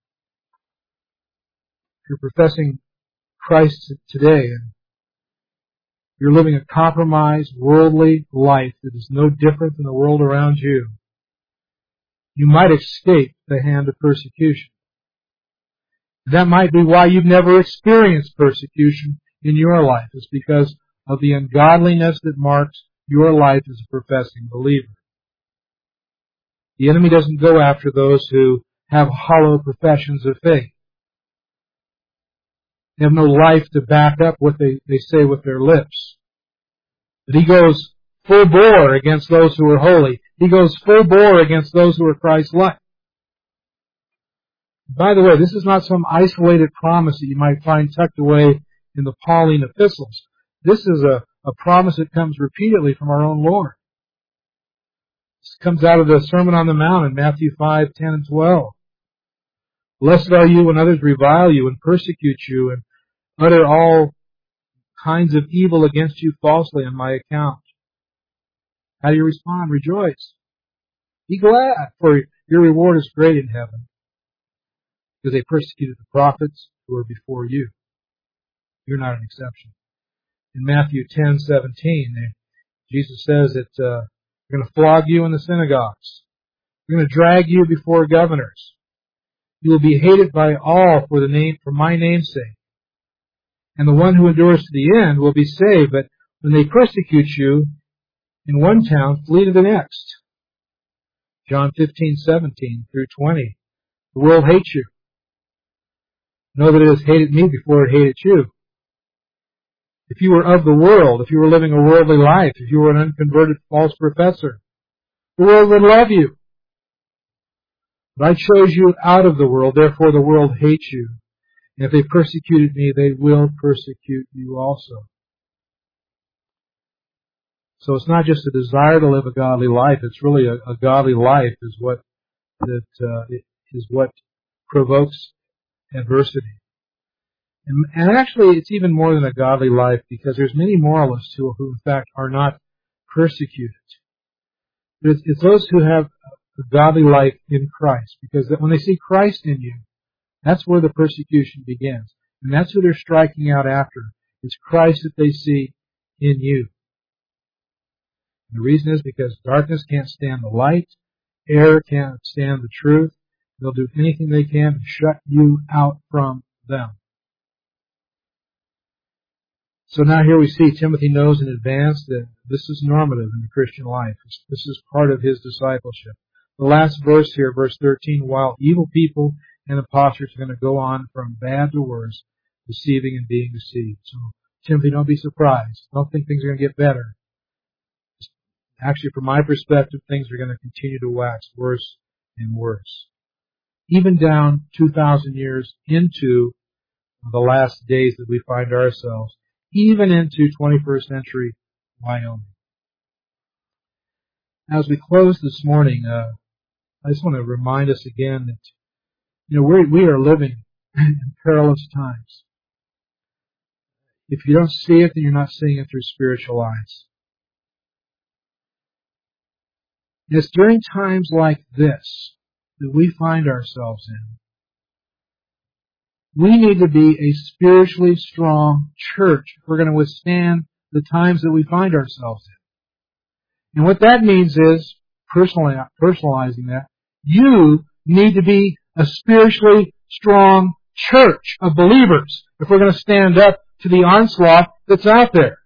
If you're professing Christ today, and you're living a compromised, worldly life that is no different than the world around you, you might escape the hand of persecution. That might be why you've never experienced persecution in your life. It's because of the ungodliness that marks your life as a professing believer. The enemy doesn't go after those who have hollow professions of faith. They have no life to back up what they, they say with their lips. But he goes full bore against those who are holy. He goes full bore against those who are Christ-like. By the way, this is not some isolated promise that you might find tucked away in the Pauline epistles. This is a, a promise that comes repeatedly from our own Lord. This comes out of the Sermon on the Mount in Matthew five, ten, and twelve. Blessed are you when others revile you and persecute you and utter all kinds of evil against you falsely on my account. How do you respond? Rejoice. Be glad, for your reward is great in heaven, because they persecuted the prophets who were before you. You're not an exception. In Matthew ten seventeen, Jesus says that uh, they're going to flog you in the synagogues. They're going to drag you before governors. You will be hated by all for the name, for my name's sake. And the one who endures to the end will be saved. But when they persecute you in one town, flee to the next. John fifteen, seventeen through twenty. The world hates you. Know that it has hated me before it hated you. If you were of the world, if you were living a worldly life, if you were an unconverted false professor, the world would love you. But I chose you out of the world, therefore the world hates you. And if they persecuted me, they will persecute you also. So it's not just a desire to live a godly life. It's really a, a godly life is what that uh, is what provokes adversity. And, and actually, it's even more than a godly life because there's many moralists who, who in fact, are not persecuted. But it's, it's those who have a godly life in Christ, because when they see Christ in you, that's where the persecution begins. And that's who they're striking out after. It's Christ that they see in you. And the reason is because darkness can't stand the light, error can't stand the truth. They'll do anything they can to shut you out from them. So now here we see Timothy knows in advance that this is normative in the Christian life. This is part of his discipleship. The last verse here, verse thirteen, while evil people and impostors are going to go on from bad to worse, deceiving and being deceived. So, Timothy, don't be surprised. Don't think things are going to get better. Actually, from my perspective, things are going to continue to wax worse and worse. Even down two thousand years into the last days that we find ourselves, even into twenty-first century Wyoming. As we close this morning, uh, I just want to remind us again that, you know, we're, we are living in perilous times. If you don't see it, then you're not seeing it through spiritual eyes. It's during times like this that we find ourselves in. We need to be a spiritually strong church if we're going to withstand the times that we find ourselves in. And what that means is, personalizing that, you need to be a spiritually strong church of believers if we're going to stand up to the onslaught that's out there.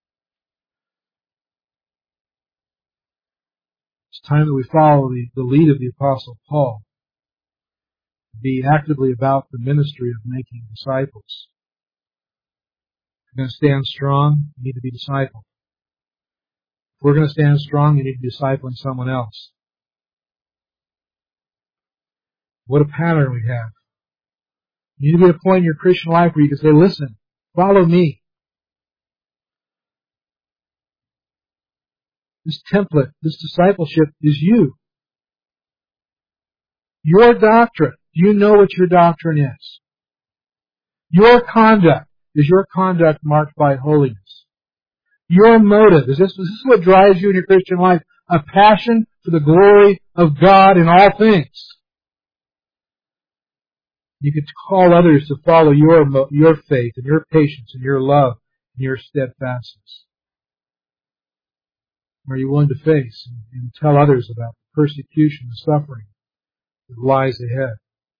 It's time that we follow the, the lead of the Apostle Paul. Be actively about the ministry of making disciples. If you're going to stand strong, you need to be discipled. If we're going to stand strong, you need to be discipling someone else. What a pattern we have. You need to be at a point in your Christian life where you can say, listen, follow me. This template, this discipleship is you. Your doctrine. Do you know what your doctrine is? Your conduct. Is your conduct marked by holiness? Your motive. Is this, is this what drives you in your Christian life? A passion for the glory of God in all things. You could call others to follow your, your faith and your patience and your love and your steadfastness. Are you willing to face and, and tell others about the persecution and suffering that lies ahead?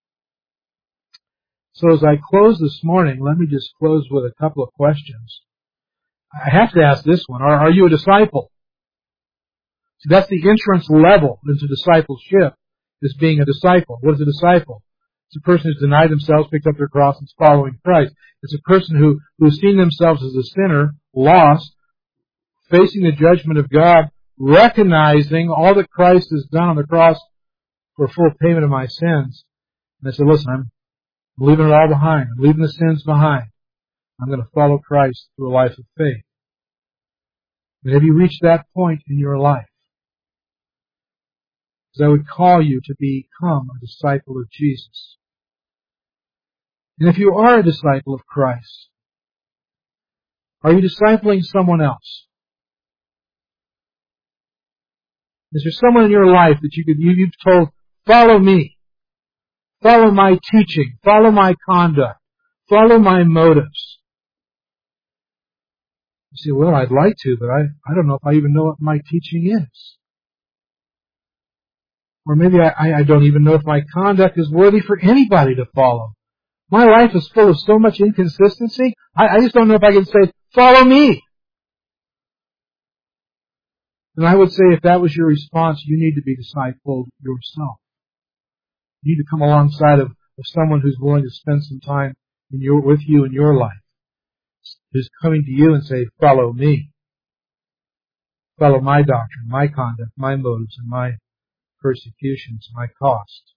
So as I close this morning, let me just close with a couple of questions. I have to ask this one. Are, are you a disciple? So that's the entrance level into discipleship, is being a disciple. What is a disciple? It's a person who's denied themselves, picked up their cross, and is following Christ. It's a person who, who's seen themselves as a sinner, lost, facing the judgment of God, recognizing all that Christ has done on the cross for full payment of my sins. And they said, listen, I'm leaving it all behind. I'm leaving the sins behind. I'm going to follow Christ through a life of faith. But have you reached that point in your life? Because I would call you to become a disciple of Jesus. And if you are a disciple of Christ, are you discipling someone else? Is there someone in your life that you could, you, you've told, follow me, follow my teaching, follow my conduct, follow my motives? You say, well, I'd like to, but I, I don't know if I even know what my teaching is. Or maybe I, I don't even know if my conduct is worthy for anybody to follow. My life is full of so much inconsistency, I, I just don't know if I can say, follow me. And I would say if that was your response, you need to be discipled yourself. You need to come alongside of, of someone who's willing to spend some time in your, with you in your life. Who's coming to you and say, follow me. Follow my doctrine, my conduct, my motives, and my persecutions, my cost.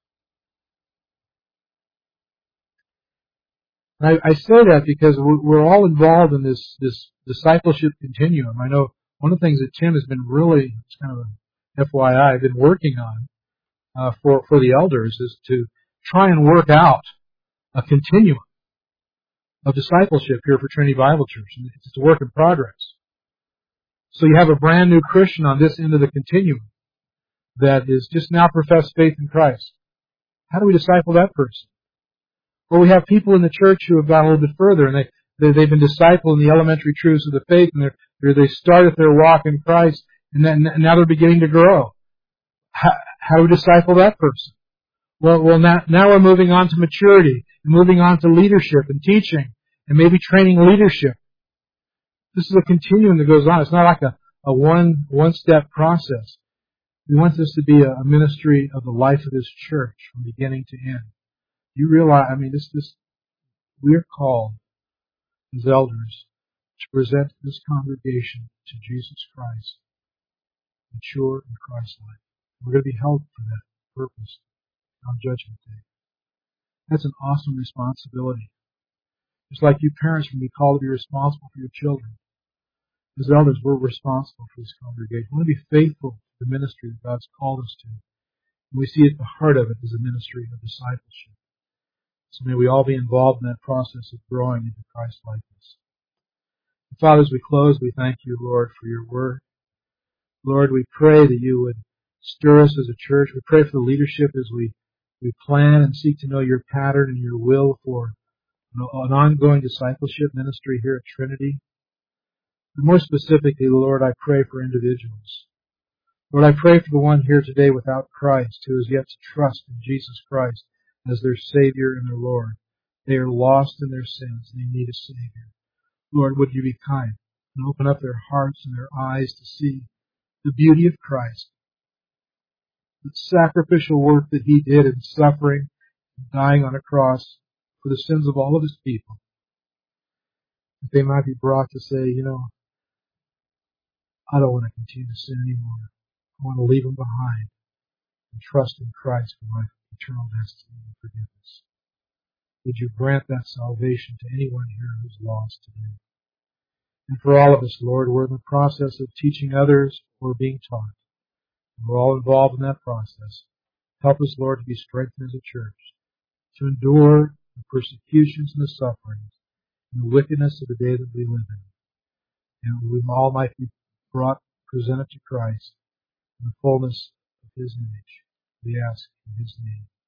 And I, I say that because we're, we're all involved in this, this discipleship continuum. I know one of the things that Tim has been really, it's kind of an F Y I, been working on uh, for, for the elders is to try and work out a continuum of discipleship here for Trinity Bible Church. And it's a work in progress. So you have a brand new Christian on this end of the continuum that is just now professed faith in Christ. How do we disciple that person? Well, we have people in the church who have gone a little bit further, and they, they they've been discipled in the elementary truths of the faith, and they're, they're, they started their walk in Christ, and then and now they're beginning to grow. How, how do we disciple that person? Well, well now, now we're moving on to maturity, and moving on to leadership and teaching, and maybe training leadership. This is a continuum that goes on. It's not like a, a one one step process. We want this to be a, a ministry of the life of this church from beginning to end. You realize, I mean, this, this, we're called as elders to present this congregation to Jesus Christ, mature and Christ-like. We're going to be held for that purpose on Judgment Day. That's an awesome responsibility. Just like you parents, when we call to be responsible for your children. As elders, we're responsible for this congregation. We want to be faithful to the ministry that God's called us to. And we see at the heart of it is a ministry of discipleship. So may we all be involved in that process of growing into Christ-likeness. Father, as we close, we thank you, Lord, for your word. Lord, we pray that you would stir us as a church. We pray for the leadership as we, we plan and seek to know your pattern and your will for an ongoing discipleship ministry here at Trinity. But more specifically, Lord, I pray for individuals. Lord, I pray for the one here today without Christ who has yet to trust in Jesus Christ as their Savior and their Lord. They are lost in their sins and they need a Savior. Lord, would you be kind and open up their hearts and their eyes to see the beauty of Christ, the sacrificial work that He did in suffering and dying on a cross for the sins of all of His people. That they might be brought to say, you know, I don't want to continue to sin anymore. I want to leave them behind and trust in Christ for my eternal destiny and forgiveness. Would you grant that salvation to anyone here who's lost today? And for all of us, Lord, we're in the process of teaching others or being taught. And we're all involved in that process. Help us, Lord, to be strengthened as a church, to endure the persecutions and the sufferings and the wickedness of the day that we live in. And we all might be brought, presented to Christ in the fullness of His image. We ask in His name.